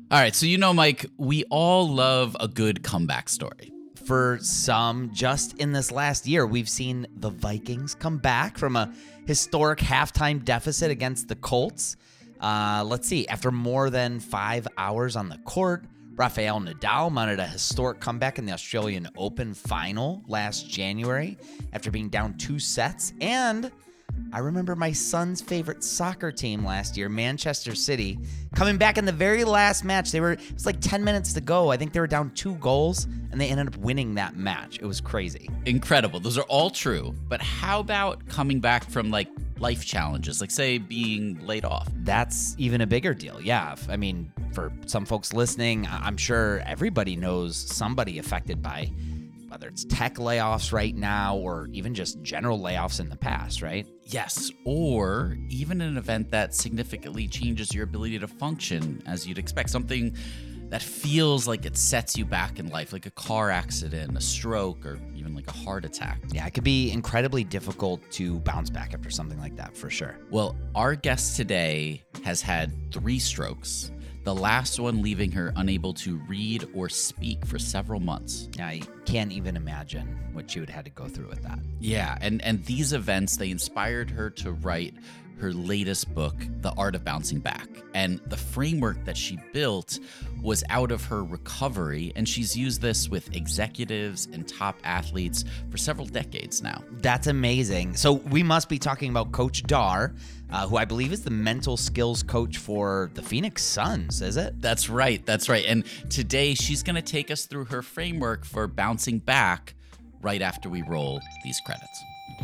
All right, so Mike, we all love a good comeback story. For some, just in this last year, we've seen the Vikings come back from a historic halftime deficit against the Colts. Let's see, after more than 5 hours on the court, Rafael Nadal mounted a historic comeback in the Australian Open final last January after being down 2 sets. And I remember my son's favorite soccer team last year, Manchester City, coming back in the very last match. It was like 10 minutes to go. I think they were down 2 goals, and they ended up winning that match. It was crazy. Incredible. Those are all true. But how about coming back from life challenges, like say being laid off? That's even a bigger deal. Yeah. I mean, for some folks listening, I'm sure everybody knows somebody affected by whether it's tech layoffs right now or even just general layoffs in the past, right? Yes, or even an event that significantly changes your ability to function as you'd expect. Something that feels like it sets you back in life, like a car accident, a stroke, or even like a heart attack. Yeah, it could be incredibly difficult to bounce back after something like that, for sure. Well, our guest today has had 3 strokes, the last one leaving her unable to read or speak for several months. I can't even imagine what she would have had to go through with that. Yeah, and these events, they inspired her to write her latest book, The Art of Bouncing Back. And the framework that she built was out of her recovery, and she's used this with executives and top athletes for several decades now. That's amazing. So we must be talking about Coach Dar, who I believe is the mental skills coach for the Phoenix Suns, is it? That's right. And today she's going to take us through her framework for bouncing back right after we roll these credits.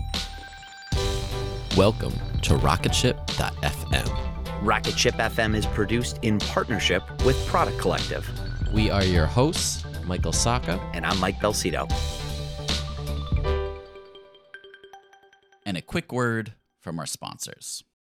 Welcome to RocketShip.fm. RocketShip FM is produced in partnership with Product Collective. We are your hosts, Michael Sacca. And I'm Mike Belcito. And a quick word from our sponsors.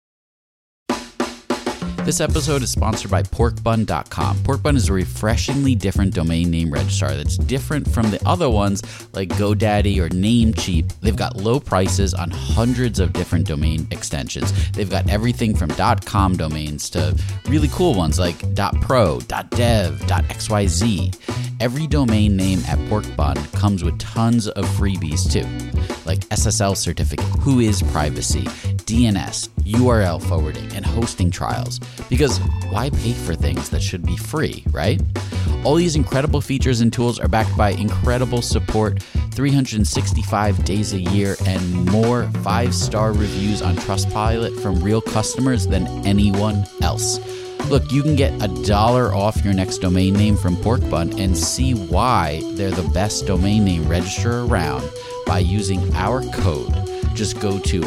This episode is sponsored by PorkBun.com. PorkBun is a refreshingly different domain name registrar that's different from the other ones like GoDaddy or Namecheap. They've got low prices on hundreds of different domain extensions. They've got everything from .com domains to really cool ones like .pro, .dev, .xyz. Every domain name at PorkBun comes with tons of freebies too, like SSL certificate, WHOIS privacy, DNS, URL forwarding, and hosting trials. Because why pay for things that should be free, right? All these incredible features and tools are backed by incredible support, 365 days a year, and more 5-star reviews on Trustpilot from real customers than anyone else. Look, you can get $1 off your next domain name from PorkBun and see why they're the best domain name registrar around by using our code. Just go to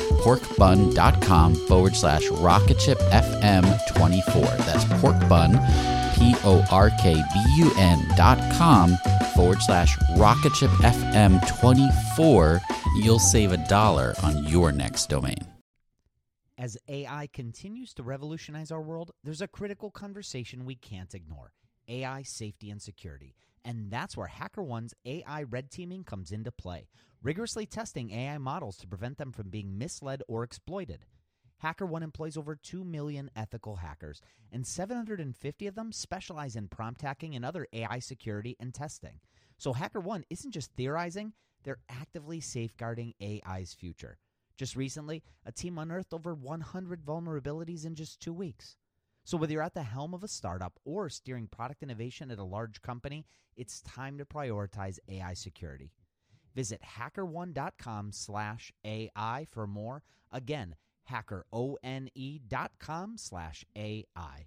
porkbun.com/RocketShipFM24. That's porkbun, porkbun.com/RocketShipFM24. You'll save $1 on your next domain. As AI continues to revolutionize our world, there's a critical conversation we can't ignore: AI safety and security. And that's where HackerOne's AI red teaming comes into play, rigorously testing AI models to prevent them from being misled or exploited. HackerOne employs over 2 million ethical hackers, and 750 of them specialize in prompt hacking and other AI security and testing. So HackerOne isn't just theorizing, they're actively safeguarding AI's future. Just recently, a team unearthed over 100 vulnerabilities in just 2 weeks. So whether you're at the helm of a startup or steering product innovation at a large company, it's time to prioritize AI security. Visit hackerone.com/AI for more. Again, hackerone.com/AI.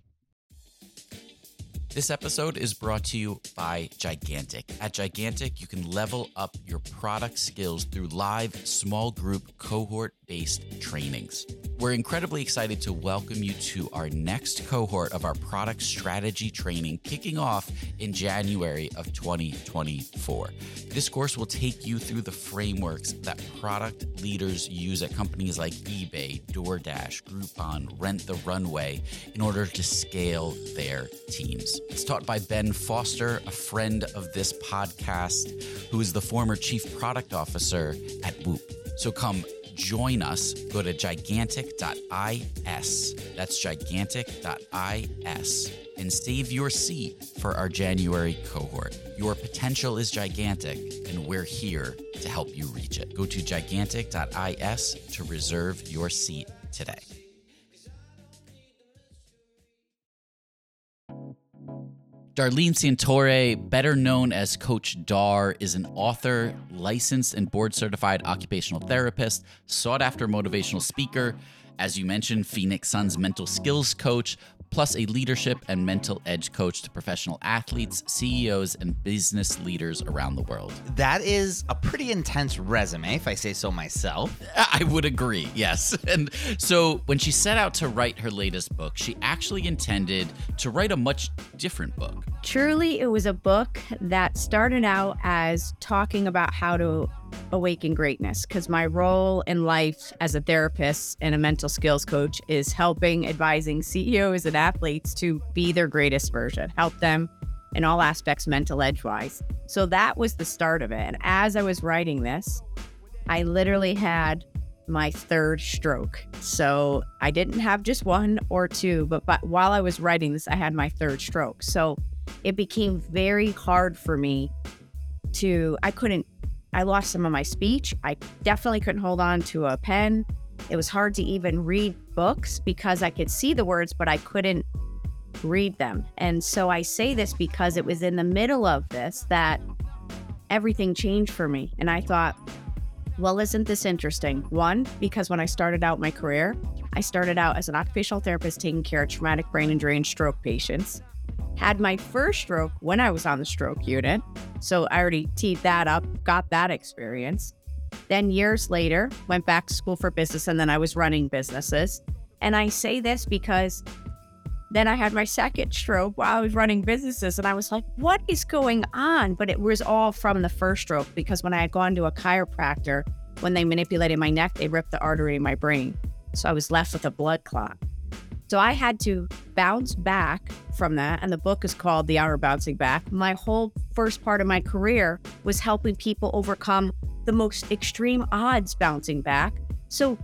This episode is brought to you by Gigantic. At Gigantic, you can level up your product skills through live, small group, cohort-based trainings. We're incredibly excited to welcome you to our next cohort of our product strategy training, kicking off in January of 2024. This course will take you through the frameworks that product leaders use at companies like eBay, DoorDash, Groupon, Rent the Runway in order to scale their teams. It's taught by Ben Foster, a friend of this podcast, who is the former chief product officer at Whoop. So come join us. Go to gigantic.is. That's gigantic.is and save your seat for our January cohort. Your potential is gigantic, and we're here to help you reach it. Go to gigantic.is to reserve your seat today. Darlene Santore, better known as Coach Dar, is an author, licensed and board-certified occupational therapist, sought-after motivational speaker, as you mentioned, Phoenix Suns mental skills coach, plus a leadership and mental edge coach to professional athletes, CEOs, and business leaders around the world. That is a pretty intense resume, if I say so myself. I would agree, yes. And so when she set out to write her latest book, she actually intended to write a much different book. Truly, it was a book that started out as talking about how to awaken greatness, because my role in life as a therapist and a mental skills coach is helping, advising CEOs and athletes to be their greatest version, help them in all aspects mental edge-wise. So that was the start of it. And as I was writing this, I literally had my third stroke. So I didn't have just one or two, but while I was writing this, I had my third stroke. So it became very hard for me I lost some of my speech. I definitely couldn't hold on to a pen. It was hard to even read books because I could see the words, but I couldn't read them. And so I say this because it was in the middle of this that everything changed for me. And I thought, well, isn't this interesting? One, because when I started out my career, I started out as an occupational therapist taking care of traumatic brain injury and stroke patients. Had my first stroke when I was on the stroke unit. So I already teed that up, got that experience. Then years later, went back to school for business, and then I was running businesses. And I say this because then I had my second stroke while I was running businesses, and I was like, what is going on? But it was all from the first stroke, because when I had gone to a chiropractor, when they manipulated my neck, they ripped the artery in my brain. So I was left with a blood clot. So I had to bounce back from that, and the book is called The Art of Bouncing Back. My whole first part of my career was helping people overcome the most extreme odds bouncing back. So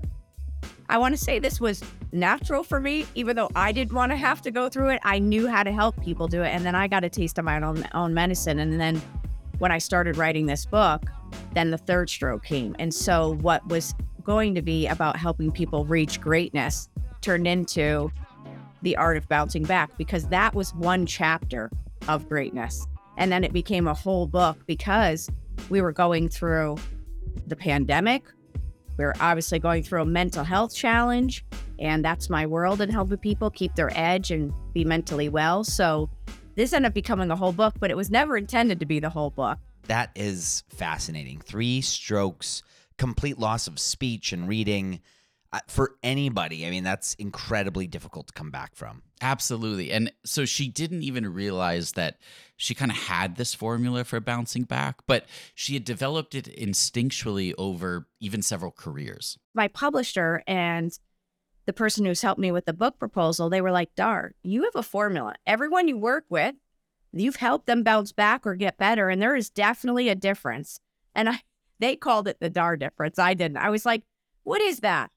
I want to say this was natural for me, even though I didn't want to have to go through it. I knew how to help people do it, and then I got a taste of my own medicine. And then when I started writing this book, then the third stroke came. And so what was going to be about helping people reach greatness turned into The Art of Bouncing Back, because that was one chapter of greatness. And then it became a whole book because we were going through the pandemic. We were obviously going through a mental health challenge, and that's my world, in helping people keep their edge and be mentally well. So this ended up becoming a whole book, but it was never intended to be the whole book. That is fascinating. 3 strokes, complete loss of speech and reading. For anybody, I mean, that's incredibly difficult to come back from. Absolutely. And so she didn't even realize that she kind of had this formula for bouncing back, but she had developed it instinctually over even several careers. My publisher and the person who's helped me with the book proposal, they were like, Dar, you have a formula. Everyone you work with, you've helped them bounce back or get better, and there is definitely a difference. And they called it the Dar difference. I didn't. I was like, what is that?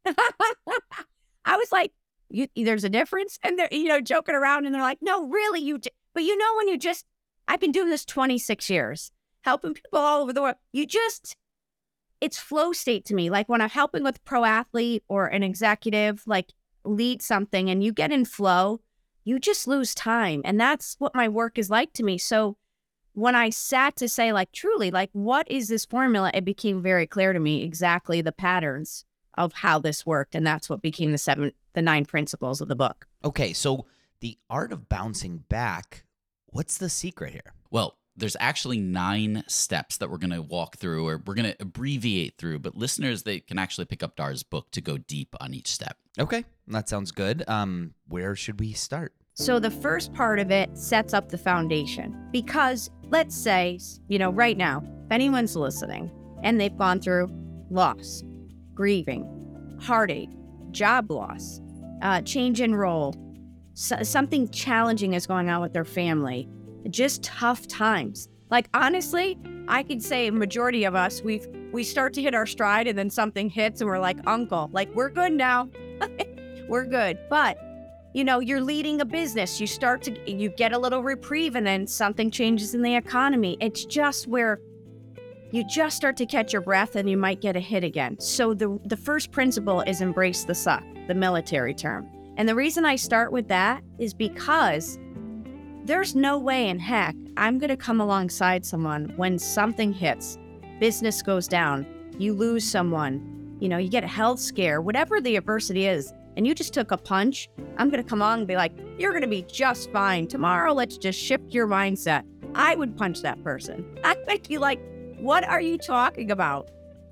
I was like, there's a difference? And they're, joking around, and they're like, no, really, but when I've been doing this 26 years, helping people all over the world. It's flow state to me. Like when I'm helping with a pro athlete or an executive, like lead something, and you get in flow, you just lose time. And that's what my work is like to me. So when I sat to say, like, truly, like, what is this formula? It became very clear to me exactly the patterns of how this worked. And that's what became the 9 principles of the book. Okay, so The Art of Bouncing Back, what's the secret here? Well, there's actually 9 steps that we're going to walk through, or we're going to abbreviate through, but listeners, they can actually pick up Dar's book to go deep on each step. Okay, that sounds good. Where should we start? So the first part of it sets up the foundation, because let's say, right now, if anyone's listening and they've gone through loss, grieving, heartache, job loss, change in role, something challenging is going on with their family, just tough times. Like, honestly, I could say a majority of us, we start to hit our stride, and then something hits and we're like, uncle, like, we're good now. We're good. But You're leading a business, you get a little reprieve and then something changes in the economy. It's just where you just start to catch your breath and you might get a hit again. So the first principle is embrace the suck, the military term. And the reason I start with that is because there's no way in heck I'm going to come alongside someone when something hits, business goes down, you lose someone, you get a health scare, whatever the adversity is, and you just took a punch. I'm going to come on and be like, you're going to be just fine. Tomorrow, let's just shift your mindset. I would punch that person. I might be like, what are you talking about?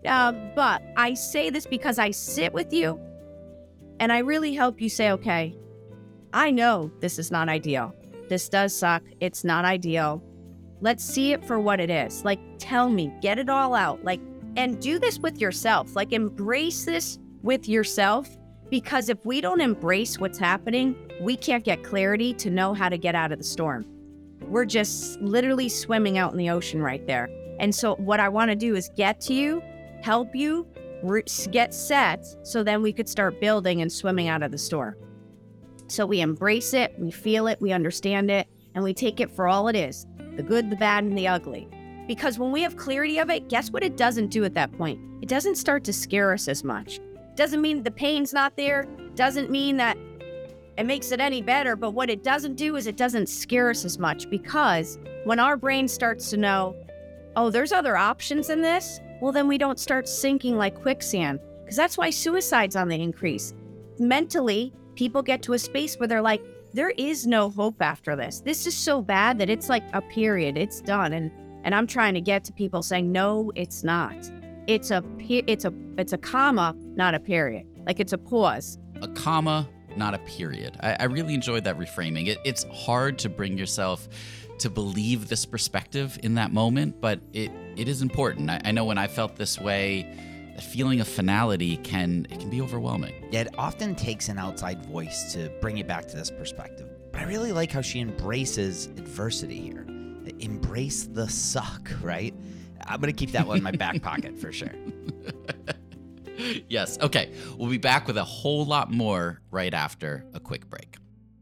But I say this because I sit with you and I really help you say, okay, I know this is not ideal. This does suck. It's not ideal. Let's see it for what it is. Like, tell me, get it all out. And do this with yourself. Embrace this with yourself, because if we don't embrace what's happening, we can't get clarity to know how to get out of the storm. We're just literally swimming out in the ocean right there. And so what I want to do is get to you, help you, get set, so then we could start building and swimming out of the storm. So we embrace it, we feel it, we understand it, and we take it for all it is, the good, the bad, and the ugly. Because when we have clarity of it, guess what it doesn't do at that point? It doesn't start to scare us as much. Doesn't mean the pain's not there, doesn't mean that it makes it any better, but what it doesn't do is it doesn't scare us as much, because when our brain starts to know, oh, there's other options in this, well, then we don't start sinking like quicksand, because that's why suicide's on the increase. Mentally, people get to a space where they're like, there is no hope after this. This is so bad that it's like a period, it's done. And I'm trying to get to people saying, no, it's not. It's a comma, not a period. Like, it's a pause. A comma, not a period. I really enjoyed that reframing. It's hard to bring yourself to believe this perspective in that moment, but it is important. I know when I felt this way, the feeling of finality can be overwhelming. Yeah, it often takes an outside voice to bring you back to this perspective. But I really like how she embraces adversity here. Embrace the suck, right? I'm going to keep that one in my back pocket for sure. Yes. Okay. We'll be back with a whole lot more right after a quick break.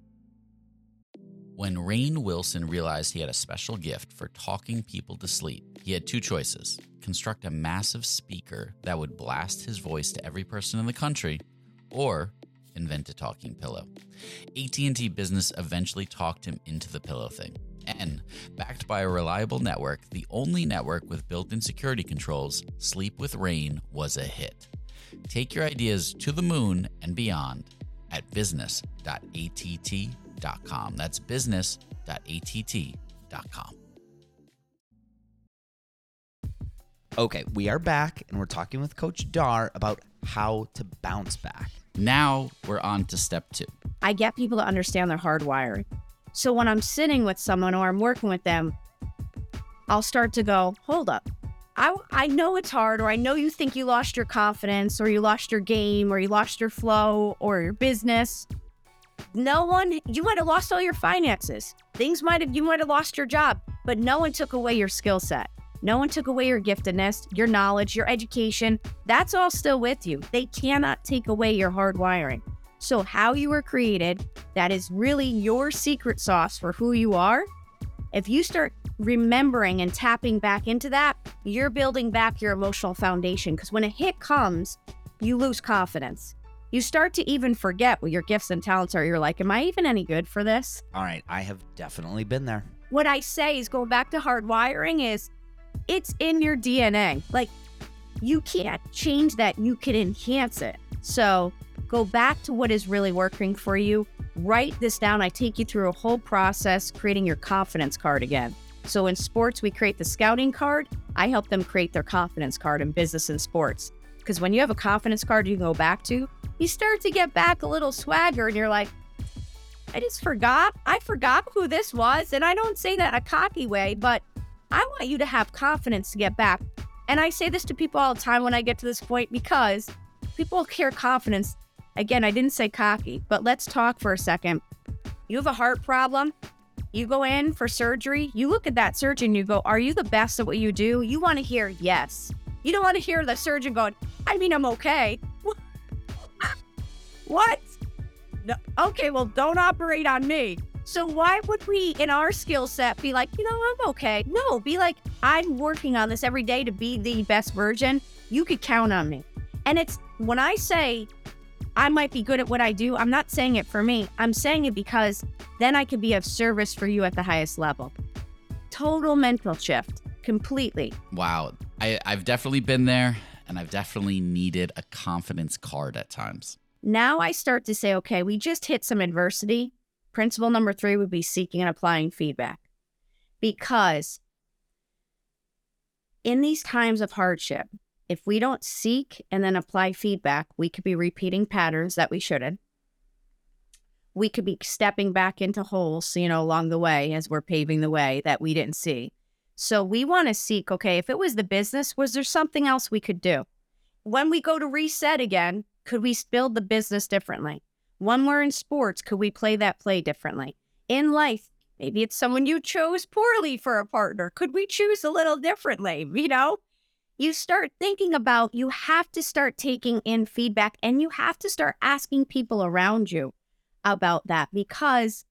When Rainn Wilson realized he had a special gift for talking people to sleep, he had two choices: construct a massive speaker that would blast his voice to every person in the country, or invent a talking pillow. AT&T Business eventually talked him into the pillow thing. And, backed by a reliable network, the only network with built-in security controls, Sleep with Rainn was a hit. Take your ideas to the moon and beyond at business.att.com. That's business.att.com. Okay, we are back, and we're talking with Coach Dar about how to bounce back. Now we're on to step 2. I get people to understand their hardwiring. So when I'm sitting with someone or I'm working with them, I'll start to go, hold up. I know it's hard, or I know you think you lost your confidence, or you lost your game, or you lost your flow, or your business. You might have lost all your finances. You might have lost your job, but no one took away your skill set. No one took away your giftedness, your knowledge, your education. That's all still with you. They cannot take away your hardwiring. So how you were created, that is really your secret sauce for who you are. If you start remembering and tapping back into that, you're building back your emotional foundation, because when a hit comes, you lose confidence. You start to even forget what your gifts and talents are. You're like, am I even any good for this? All right, I have definitely been there. What I say is, going back to hardwiring, is it's in your DNA. Like, you can't change that. You can enhance it. So go back to what is really working for you. Write this down. I take you through a whole process creating your confidence card again. So in sports, we create the scouting card. I help them create their confidence card in business and sports. Because when you have a confidence card you can go back to, you start to get back a little swagger, and you're like, I forgot who this was. And I don't say that in a cocky way, but I want you to have confidence to get back. And I say this to people all the time when I get to this point, because people hear confidence. Again, I didn't say cocky, but let's talk for a second. You have a heart problem. You go in for surgery. You look at that surgeon, you go, are you the best at what you do? You want to hear yes. You don't want to hear the surgeon going, I'm okay. What? Okay, well, don't operate on me. So why would we, in our skill set, be like, I'm okay? No, be like, I'm working on this every day to be the best version. You could count on me. And it's when I say I might be good at what I do, I'm not saying it for me. I'm saying it because then I could be of service for you at the highest level. Total mental shift, completely. Wow. I've definitely been there, and I've definitely needed a confidence card at times. Now I start to say, okay, we just hit some adversity. Principle number 3 would be seeking and applying feedback. Because in these times of hardship, if we don't seek and then apply feedback, we could be repeating patterns that we shouldn't. We could be stepping back into holes, along the way as we're paving the way that we didn't see. So we want to seek, okay, if it was the business, was there something else we could do? When we go to reset again, could we build the business differently? When we're in sports, could we play that play differently? In life, maybe it's someone you chose poorly for a partner. Could we choose a little differently? You start thinking about, you have to start taking in feedback, and you have to start asking people around you about that, because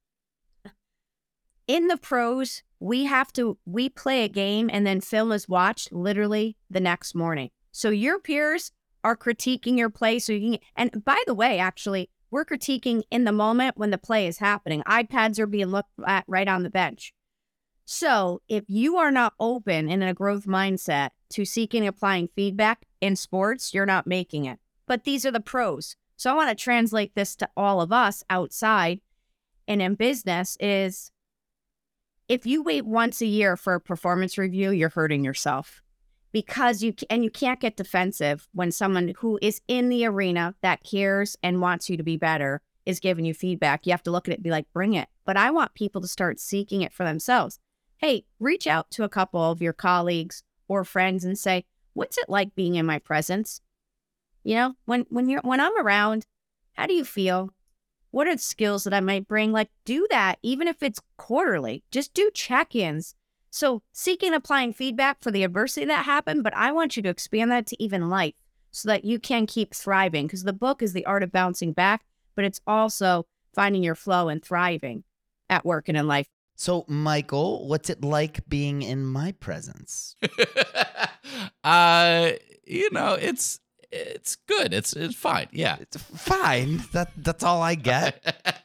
in the pros, we play a game and then film is watched literally the next morning. So your peers are critiquing your play. And by the way, actually, we're critiquing in the moment when the play is happening. iPads are being looked at right on the bench. So if you are not open and in a growth mindset to seeking and applying feedback in sports, you're not making it. But these are the pros. So I want to translate this to all of us outside and in business is, if you wait once a year for a performance review, you're hurting yourself. Because you can't get defensive when someone who is in the arena that cares and wants you to be better is giving you feedback. You have to look at it and be like, bring it. But I want people to start seeking it for themselves. Hey, reach out to a couple of your colleagues or friends and say, what's it like being in my presence? When I'm around, how do you feel? What are the skills that I might bring? Like, do that, even if it's quarterly. Just do check-ins. So seeking and applying feedback for the adversity that happened, but I want you to expand that to even life so that you can keep thriving, because the book is The Art of Bouncing Back, but it's also finding your flow and thriving at work and in life. So, Michael, what's it like being in my presence? It's good. It's fine. Yeah. It's fine. That's all I get.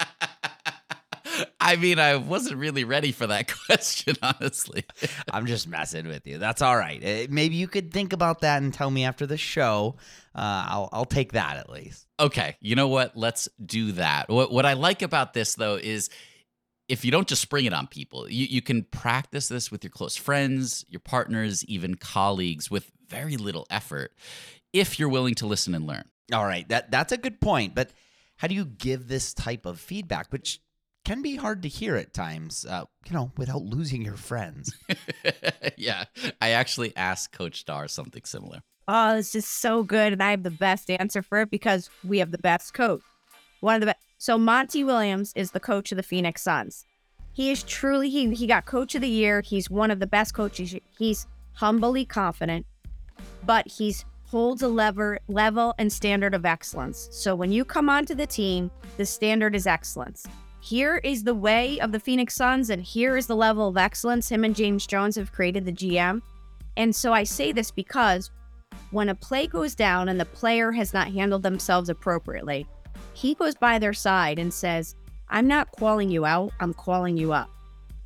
I mean, I wasn't really ready for that question, honestly. I'm just messing with you. That's all right. Maybe you could think about that and tell me after the show. I'll take that at least. Okay. You know what? Let's do that. What I like about this, though, is if you don't just spring it on people, you can practice this with your close friends, your partners, even colleagues with very little effort, if you're willing to listen and learn. All right. That's a good point. But how do you give this type of feedback, which can be hard to hear at times, without losing your friends? Yeah. I actually asked Coach Dar something similar. Oh, it's just so good. And I have the best answer for it because we have the best coach. One of the best. So Monty Williams is the coach of the Phoenix Suns. He is truly, he got coach of the year. He's one of the best coaches. He's humbly confident, but he's holds a level and standard of excellence. So when you come onto the team, the standard is excellence. Here is the way of the Phoenix Suns, and here is the level of excellence him and James Jones have created, the GM. And so I say this because when a play goes down and the player has not handled themselves appropriately, he goes by their side and says, I'm not calling you out, I'm calling you up.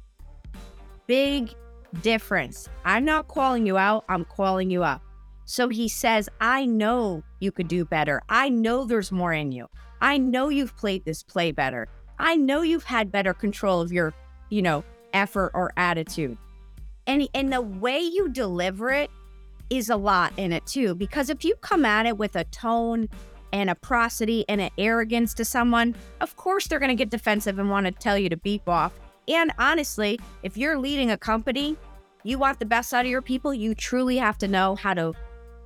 Big difference. I'm not calling you out, I'm calling you up. So he says, I know you could do better. I know there's more in you. I know you've played this play better. I know you've had better control of your, effort or attitude. And the way you deliver it is a lot in it too, because if you come at it with a tone and a prosody and an arrogance to someone, of course they're going to get defensive and want to tell you to beep off. And honestly, if you're leading a company, you want the best out of your people, you truly have to know how to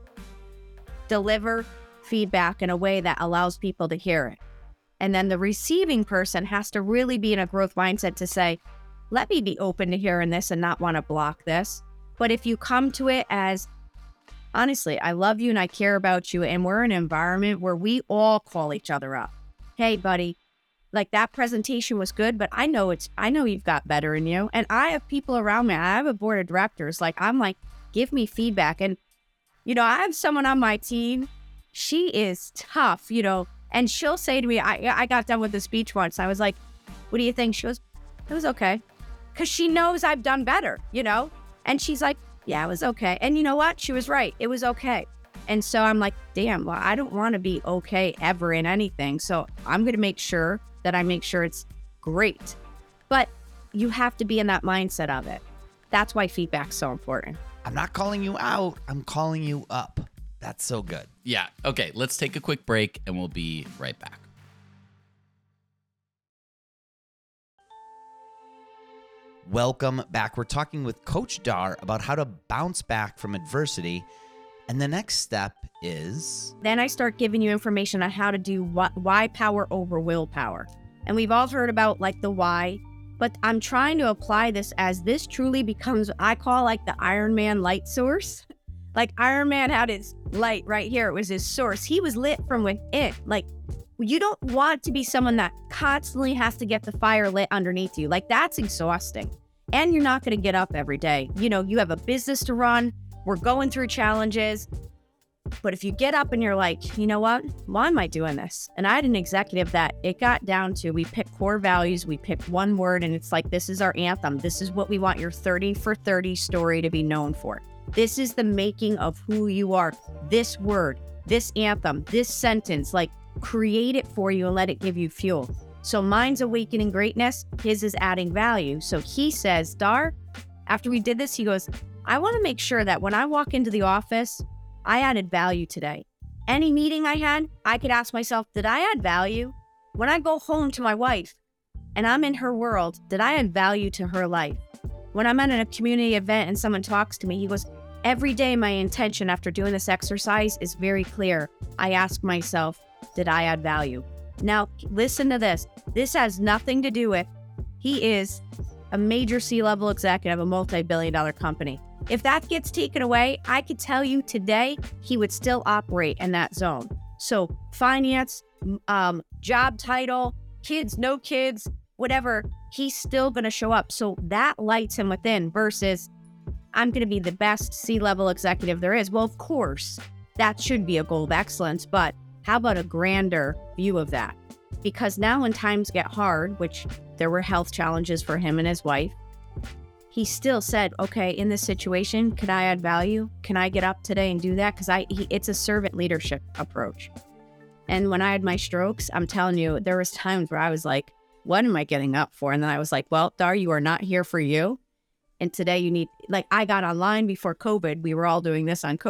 deliver feedback in a way that allows people to hear it. And then the receiving person has to really be in a growth mindset to say, let me be open to hearing this and not want to block this. But if you come to it as, honestly, I love you and I care about you, and we're in an environment where we all call each other up. Hey, buddy, like that presentation was good, but I know you've got better in you. And I have people around me. I have a board of directors. Like, I'm like, give me feedback. And, I have someone on my team. She is tough, and she'll say to me, I got done with the speech once. I was like, what do you think? She goes, it was okay. Because she knows I've done better, and she's like, yeah, it was okay. And you know what? She was right. It was okay. And so I'm like, damn, well, I don't want to be okay ever in anything. So I'm going to make sure it's great. But you have to be in that mindset of it. That's why feedback's so important. I'm not calling you out. I'm calling you up. That's so good. Yeah. Okay, let's take a quick break and we'll be right back. Welcome back. We're talking with Coach Dar about how to bounce back from adversity. And the next step is... Then I start giving you information on how to do why power over willpower. And we've all heard about like the why, but I'm trying to apply this as this truly becomes, I call like the Iron Man light source. Like Iron Man had his light right here. It was his source. He was lit from within. Like, you don't want to be someone that constantly has to get the fire lit underneath you. Like, that's exhausting. And you're not going to get up every day. You have a business to run. We're going through challenges. But if you get up and you're like, you know what? Why am I doing this? And I had an executive that it got down to, we picked core values, we picked one word, and it's like, this is our anthem. This is what we want your 30 for 30 story to be known for. This is the making of who you are. This word, this anthem, this sentence, like, create it for you and let it give you fuel. So mine's awakening greatness, his is adding value. So he says, Dar, after we did this, he goes, I want to make sure that when I walk into the office, I added value today. Any meeting I had, I could ask myself, did I add value? When I go home to my wife and I'm in her world, did I add value to her life? When I'm at a community event and someone talks to me, he goes, every day my intention after doing this exercise is very clear. I ask myself, did I add value? Now, listen to this. This has nothing to do with, he is a major C-level executive of a multi-billion-dollar company. If that gets taken away, I could tell you today, he would still operate in that zone. So finance, job title, kids, no kids, whatever, he's still going to show up. So that lights him within versus, I'm going to be the best C-level executive there is. Well, of course, that should be a goal of excellence, but how about a grander view of that? Because now when times get hard, which there were health challenges for him and his wife, he still said, okay, in this situation, can I add value? Can I get up today and do that? Because it's a servant leadership approach. And when I had my strokes, I'm telling you, there was times where I was like, what am I getting up for? And then I was like, well, Dar, you are not here for you. And today you need, like, I got online before COVID. We were all doing this on,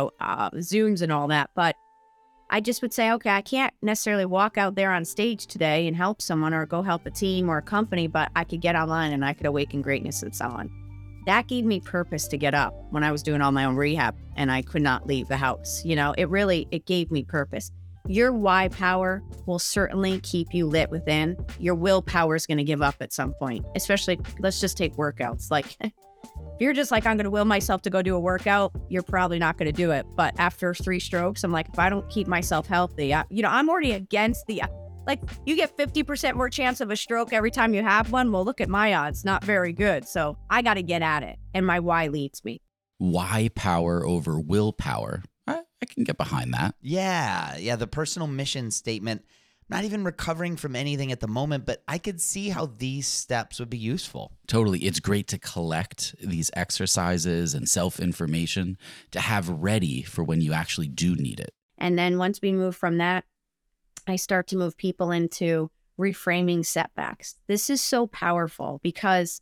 Zooms and all that. But I just would say, okay, I can't necessarily walk out there on stage today and help someone or go help a team or a company, but I could get online and I could awaken greatness in someone. That gave me purpose to get up when I was doing all my own rehab and I could not leave the house. It gave me purpose. Your why power will certainly keep you lit within. Your willpower is going to give up at some point, especially, let's just take workouts. Like, if you're just like, I'm going to will myself to go do a workout, you're probably not going to do it. But after 3 strokes, I'm like, if I don't keep myself healthy, I'm already against you get 50% more chance of a stroke every time you have one. Well, look at my odds, not very good. So I got to get at it. And my why leads me. Why power over willpower? I can get behind that. Yeah. The personal mission statement. Not even recovering from anything at the moment, but I could see how these steps would be useful. Totally. It's great to collect these exercises and self-information to have ready for when you actually do need it. And then once we move from that, I start to move people into reframing setbacks. This is so powerful because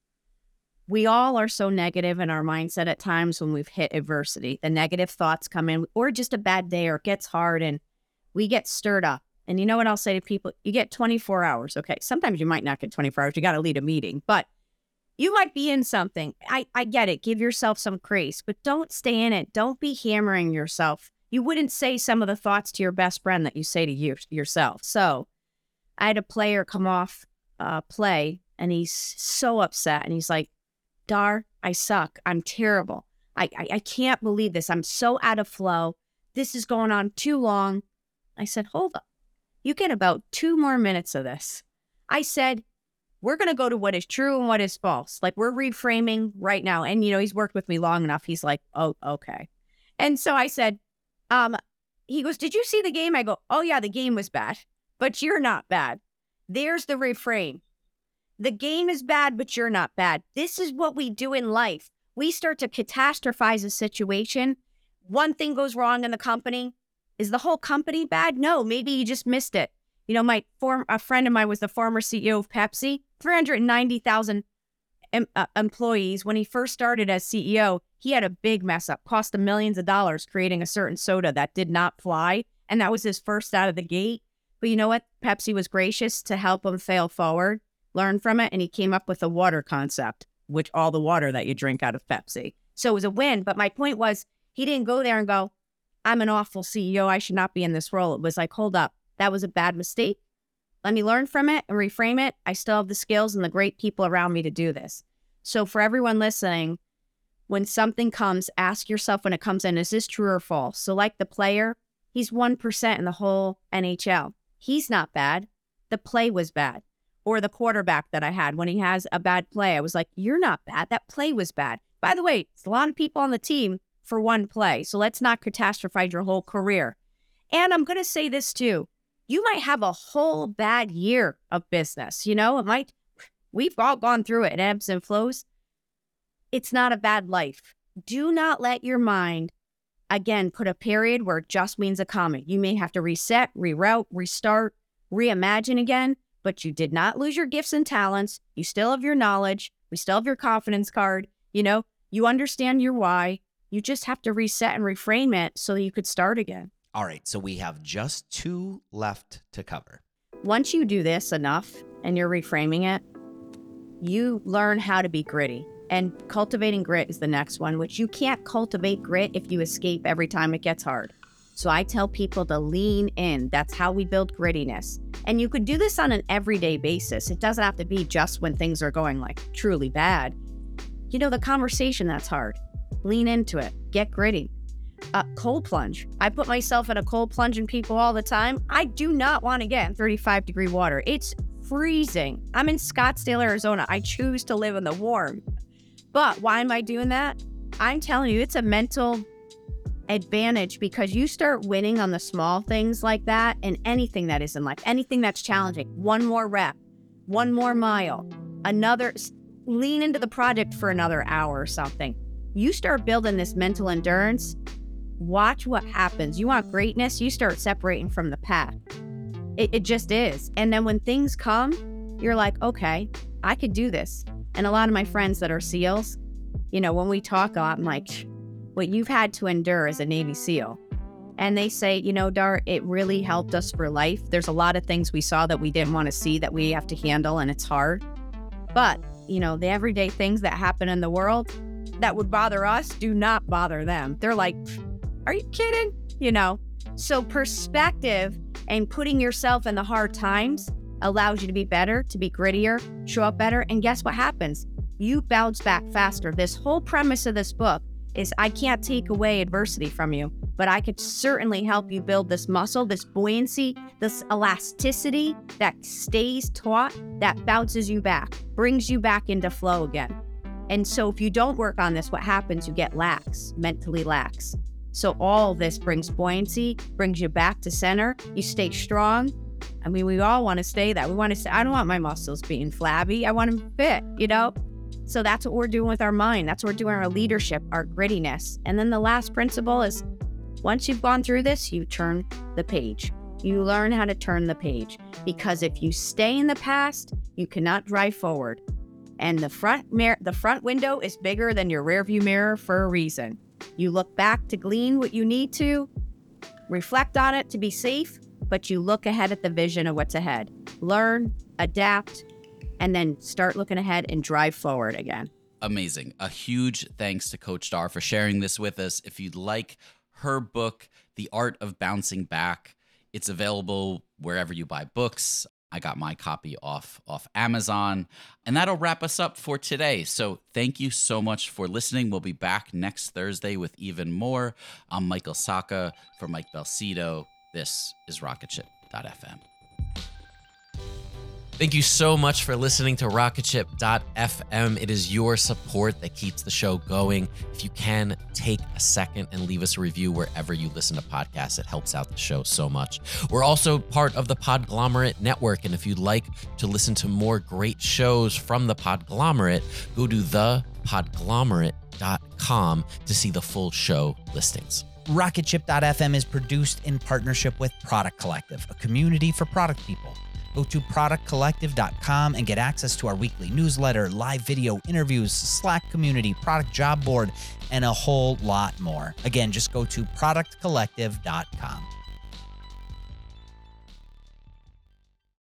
we all are so negative in our mindset at times when we've hit adversity. The negative thoughts come in, or just a bad day, or it gets hard and we get stirred up. And you know what I'll say to people? You get 24 hours. Okay. Sometimes you might not get 24 hours. You got to lead a meeting, but you might be in something. I get it. Give yourself some grace, but don't stay in it. Don't be hammering yourself. You wouldn't say some of the thoughts to your best friend that you say to yourself. So I had a player come off play and he's so upset. And he's like, Dar, I suck. I'm terrible. I can't believe this. I'm so out of flow. This is going on too long. I said, hold up. You get about 2 more minutes of this. I said, we're going to go to what is true and what is false. Like, we're reframing right now. And, he's worked with me long enough. He's like, oh, okay. And so I said, he goes, did you see the game? I go, oh yeah, the game was bad, but you're not bad. There's the refrain. The game is bad, but you're not bad. This is what we do in life. We start to catastrophize a situation. One thing goes wrong in the company. Is the whole company bad? No, maybe you just missed it. A friend of mine was the former CEO of Pepsi, 390,000 employees. When he first started as CEO, he had a big mess up, cost him millions of dollars creating a certain soda that did not fly. And that was his first out of the gate. But you know what? Pepsi was gracious to help him fail forward, learn from it. And he came up with a water concept, which all the water that you drink out of Pepsi. So it was a win. But my point was, he didn't go there and go, I'm an awful CEO. I should not be in this role. It was like, hold up. That was a bad mistake. Let me learn from it and reframe it. I still have the skills and the great people around me to do this. So for everyone listening, when something comes, ask yourself when it comes in, is this true or false? So like the player, he's 1% in the whole NHL. He's not bad. The play was bad. Or the quarterback that I had, when he has a bad play, I was like, you're not bad. That play was bad. By the way, it's a lot of people on the team for one play. So let's not catastrophize your whole career. And I'm going to say this too. You might have a whole bad year of business. We've all gone through it. It ebbs and flows. It's not a bad life. Do not let your mind, again, put a period where it just means a comma. You may have to reset, reroute, restart, reimagine again, but you did not lose your gifts and talents. You still have your knowledge. We still have your confidence card. You understand your why. You just have to reset and reframe it so that you could start again. All right, so we have just 2 left to cover. Once you do this enough and you're reframing it, you learn how to be gritty. And cultivating grit is the next one, which you can't cultivate grit if you escape every time it gets hard. So I tell people to lean in. That's how we build grittiness. And you could do this on an everyday basis. It doesn't have to be just when things are going like truly bad. The conversation that's hard. Lean into it. Get gritty. Cold plunge. I put myself in a cold plunge in people all the time. I do not want to get in 35-degree water. It's freezing. I'm in Scottsdale, Arizona. I choose to live in the warm. But why am I doing that? I'm telling you, it's a mental advantage because you start winning on the small things like that and anything that is in life, anything that's challenging. One more rep, one more mile, lean into the project for another hour or something. You start building this mental endurance. Watch what happens. You want greatness, you start separating from the pack. It just is. And then when things come, you're like, okay, I could do this. And a lot of my friends that are SEALs, when we talk a lot, I'm like, what you've had to endure as a Navy SEAL. And they say, Dart, it really helped us for life. There's a lot of things we saw that we didn't want to see that we have to handle, and it's hard. But, the everyday things that happen in the world that would bother us do not bother them. They're like, are you kidding? So perspective and putting yourself in the hard times allows you to be better, to be grittier, show up better. And guess what happens? You bounce back faster. This whole premise of this book is I can't take away adversity from you, but I could certainly help you build this muscle, this buoyancy, this elasticity that stays taut, that bounces you back, brings you back into flow again. And so if you don't work on this, what happens? You get lax, mentally lax. So all this brings buoyancy, brings you back to center. You stay strong. I mean, we all want to stay that. We want to say, I don't want my muscles being flabby. I want them fit, So that's what we're doing with our mind. That's what we're doing our leadership, our grittiness. And then the last principle is once you've gone through this, you turn the page. You learn how to turn the page. Because if you stay in the past, you cannot drive forward. And the front window is bigger than your rearview mirror for a reason. You look back to glean what you need to, reflect on it to be safe, but you look ahead at the vision of what's ahead. Learn, adapt, and then start looking ahead and drive forward again. Amazing. A huge thanks to Coach Dar for sharing this with us. If you'd like her book, The Art of Bouncing Back, it's available wherever you buy books. I got my copy off Amazon. And that'll wrap us up for today. So thank you so much for listening. We'll be back next Thursday with even more. I'm Michael Sacca for Mike Belcito. This is Rocket Ship. rocketship.fm. Thank you so much for listening to rocketship.fm. It is your support that keeps the show going. If you can, take a second and leave us a review wherever you listen to podcasts. It helps out the show so much. We're also part of the Podglomerate Network, and if you'd like to listen to more great shows from the Podglomerate, go to thepodglomerate.com to see the full show listings. Rocketship.fm is produced in partnership with Product Collective, a community for product people. Go to productcollective.com and get access to our weekly newsletter, live video interviews, Slack community, product job board, and a whole lot more. Again, just go to productcollective.com.